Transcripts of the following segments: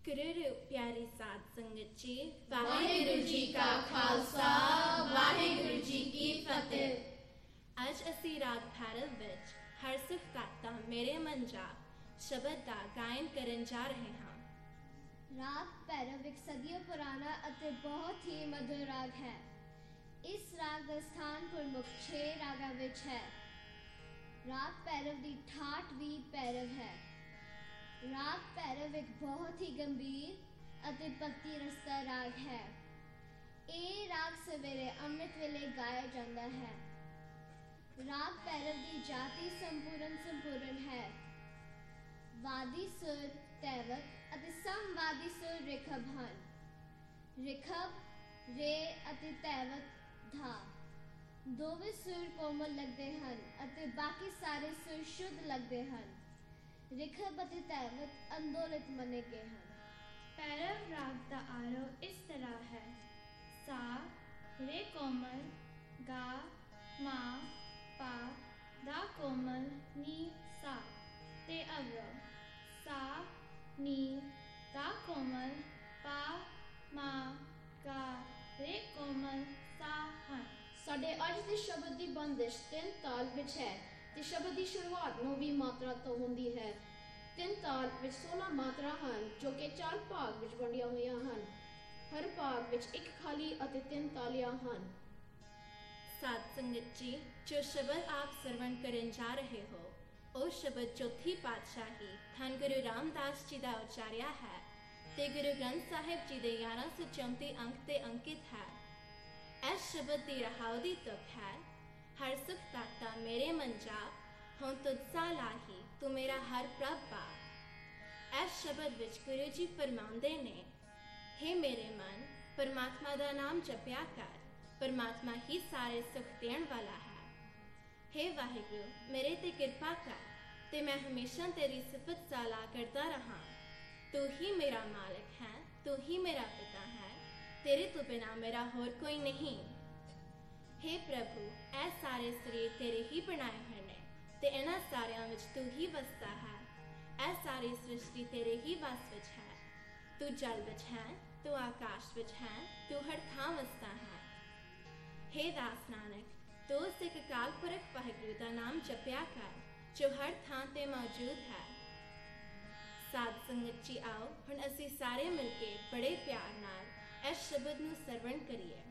गुरु प्यारी साध संगत जी, वाहिगुरु जी का खालसा, वाहिगुरु जी की फतेह। ਅੱਜ ਅਸੀਂ ਰਾਗ ਭੈਰਵ ਵਿੱਚ ਹਰ ਸੁਖ ਦਾਤਾ ਮੇਰੇ ਮਨ ਜਾਪ ਸ਼ਬਦ ਦਾ ਗਾਇਨ ਕਰਨ ਜਾ ਰਹੇ ਹਾਂ। ਰਾਗ ਭੈਰਵ ਇੱਕ ਸਦੀਆਂ ਪੁਰਾਣਾ ਅਤੇ ਬਹੁਤ ਹੀ ਮਧੁਰ ਰਾਗ ਹੈ। ਇਸ ਰਾਗ ਦਾ ਸਥਾਨ ਪ੍ਰਮੁੱਖ 6 ਰਾਗਾਂ ਵਿੱਚ ਹੈ। ਰਾਗ ਭੈਰਵ ਦੀ ਠਾਠ ਵੀ ਭੈਰਵ ਹੈ। ਰਾਗ ਭੈਰਵ ਇੱਕ ਬਹੁਤ ਹੀ ਗੰਭੀਰ ਅਤੇ ਭਗਤੀ ਰਸਤਾ ਰਾਗ ਹੈ। ਇਹ ਰਾਗ ਸਵੇਰੇ ਅੰਮ੍ਰਿਤ ਵੇਲੇ ਗਾਇਆ ਜਾਂਦਾ ਹੈ। ਰਾਗ ਭੈਰਵ ਦੀ ਜਾਤੀ ਸੰਪੂਰਨ ਹੈ। ਵਾਦੀ ਸੁਰ ਤੈਵਤ ਅਤੇ ਸਮਵਾਦੀ ਸੁਰ ਰਿਖਭ ਹਨ। ਰਿਖਭ ਰੇ ਅਤੇ ਤੈਵਤ ਧਾ ਦੋਵੇਂ ਸੁਰ ਕੋਮਲ ਲੱਗਦੇ ਹਨ ਅਤੇ ਬਾਕੀ ਸਾਰੇ ਸੁਰ ਸ਼ੁੱਧ ਲੱਗਦੇ ਹਨ। ਰਿਖਭ ਅਤੇ ਤੈਵਤ ਅੰਦੋਲਿਤ ਮੰਨੇ ਗਏ ਹਨ। ਭੈਰਵ ਰਾਗ ਦਾ ਆਰੋਹ ਇਸ ਤਰ੍ਹਾਂ ਹੈ। ਸਾ ਰੇ ਕੋਮਲ, ਗਾ ਮਾ ਪਾ ਦਾ ਕੋਮਲ, ਨੀ ਸਾ ਤੇ ਅਵਰਵ। ਸਾ ਨੀ ਦਾ ਕੋਮਲ, ਪਾ ਮਾ ਗਾ ਰੇ ਕੋਮਲ ਸਾ ਹਨ। ਸਾਡੇ ਅੱਜ ਦੇ ਸ਼ਬਦ ਦੀ ਬੰਦਿਸ਼ 3 ਤਾਲ ਵਿੱਚ ਹੈ ਤੇ ਸ਼ਬਦ ਦੀ ਸ਼ੁਰੂਆਤ 9ਵੀਂ ਮਾਤਰਾ ਤੋਂ ਹੁੰਦੀ ਹੈ। 3 ਤਾਲ ਵਿੱਚ 16 ਮਾਤਰਾ ਹਨ ਜੋ ਕਿ 4 ਭਾਗ ਵਿੱਚ ਵੰਡੀਆਂ ਹੋਈਆਂ ਹਨ। ਹਰ ਭਾਗ ਵਿੱਚ ਇੱਕ ਖਾਲੀ ਅਤੇ 3 ਤਾਲੀਆਂ ਹਨ। ਸਾਧ ਸੰਗਤ ਜੀ, ਜੋ ਸ਼ਬਦ ਆਪ ਸਰਵਣ ਕਰਨ ਜਾ ਰਹੇ ਹੋ ਉਹ ਸ਼ਬਦ ਚੌਥੀ ਪਾਤਸ਼ਾਹੀ ਧੰਨ ਗੁਰੂ ਰਾਮਦਾਸ ਜੀ ਦਾ ਉਚਾਰਿਆ ਹੈ ਤੇ ਗੁਰੂ ਗ੍ਰੰਥ ਸਾਹਿਬ ਜੀ ਦੇ 1134 ਅੰਕ ਤੇ ਅੰਕਿਤ ਹੈ। ਇਸ ਸ਼ਬਦ ਦੀ ਰਹਾਉ ਦੀ ਤੁਕ ਹੈ। ਹਰ ਸੁਖ ਦਾਤਾ ਮੇਰੇ ਮਨ ਜਾਪ, ਹੁਣ ਤੁਧ ਸਾ ਲਾਹੀ ਤੂੰ ਮੇਰਾ ਹਰ ਪ੍ਰਭ ਬਾਪ। ਇਸ ਸ਼ਬਦ ਵਿੱਚ ਗੁਰੂ ਜੀ ਫਰਮਾਉਂਦੇ ਨੇ, ਹੇ ਮੇਰੇ ਮਨ, ਪਰਮਾਤਮਾ ਦਾ ਨਾਮ ਜਪਿਆ ਕਰ। ਪਰਮਾਤਮਾ ਹੀ ਸਾਰੇ ਸੁਖ ਦੇਣ ਵਾਲਾ ਹੈ। ਹੇ ਵਾਹਿਗੁਰੂ, ਮੇਰੇ ਤੇ ਕਿਰਪਾ ਕਰ ਤੇ ਮੈਂ ਹਮੇਸ਼ਾ ਤੇਰੀ ਸਿਫਤ ਸਾਲਾ ਕਰਦਾ ਰਹਾ। ਤੂੰ ਹੀ ਮੇਰਾ ਮਾਲਕ ਹੈ, ਤੂੰ ਹੀ ਮੇਰਾ ਪਿਤਾ ਹੈ, ਤੇਰੇ ਤੋਂ ਬਿਨਾ ਮੇਰਾ ਹੋਰ ਕੋਈ ਨਹੀਂ। ਹੇ ਪ੍ਰਭੂ, ਇਹ ਸਾਰੇ ਸਰੀਰ ਤੇਰੇ ਹੀ ਬਣਾਏ ਹੋਏ ਨੇ ਤੇ ਇਹਨਾਂ ਸਾਰਿਆਂ ਵਿੱਚ ਤੂੰ ਹੀ ਵਸਦਾ ਹੈ। ਇਹ ਸਾਰੀ ਸ੍ਰਿਸ਼ਟੀ ਤੇਰੇ ਹੀ ਵਸ ਵਿੱਚ ਹੈ। ਤੂੰ ਜਲ ਵਿੱਚ ਹੈ, ਤੂੰ ਆਕਾਸ਼ ਵਿੱਚ ਹੈ, ਤੂੰ ਹਰ ਥਾਂ ਵਸਦਾ ਹੈ। ਹੇ ਦਾਸ ਨਾਨਕ, ਤੂੰ ਉਸ ਇੱਕ ਅਕਾਲ ਪੁਰਖ ਵਾਹਿਗੁਰੂ ਦਾ ਨਾਮ ਜਪਿਆ ਕਰ ਜੋ ਹਰ ਥਾਂ ਤੇ ਮੌਜੂਦ ਹੈ। ਸਾਧ ਸੰਗਤ ਜੀ, ਆਓ ਹੁਣ ਅਸੀਂ ਸਾਰੇ ਮਿਲ ਕੇ ਬੜੇ ਪਿਆਰ ਨਾਲ ਇਸ ਸ਼ਬਦ ਨੂੰ ਸਰਵਣ ਕਰੀਏ।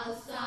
सा